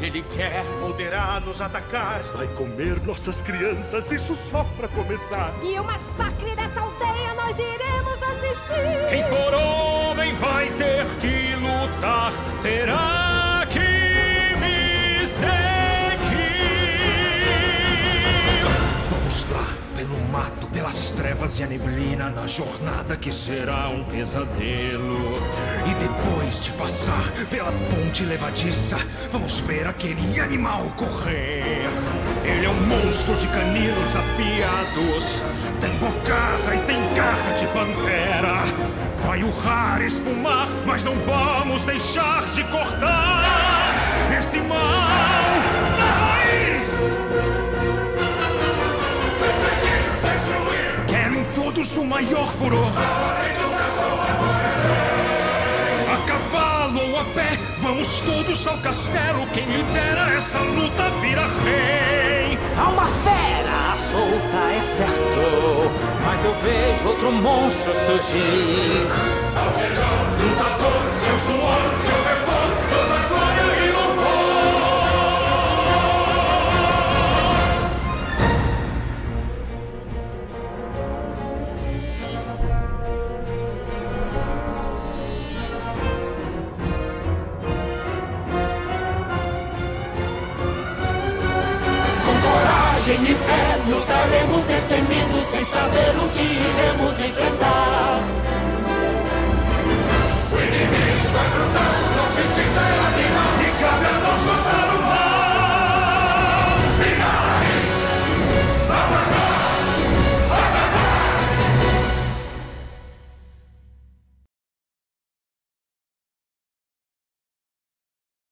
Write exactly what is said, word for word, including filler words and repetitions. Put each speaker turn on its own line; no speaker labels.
ele quer.
Poderá nos atacar. Vai comer nossas crianças, isso só pra começar.
E o massacre dessa aldeia nós iremos assistir.
Quem for homem vai ter que lutar, terá que me seguir. Vamos lá, pelo mato, pelas trevas e a neblina, na jornada que será um pesadelo. E depois de passar pela ponte levadiça, vamos ver aquele animal correr. Ele é um monstro de caninos afiados, tem bocarra e tem garra de pantera. Vai urrar, espumar, mas não vamos deixar de cortar esse mal na raiz. Perseguir, destruir. Querem todos o maior furor. A cavalo ou a pé, vamos todos ao castelo. Quem lidera essa luta vira rei.
Há uma fera solta, é certo, mas eu vejo outro monstro surgir.
Ao melhor lutador, seu suor, seu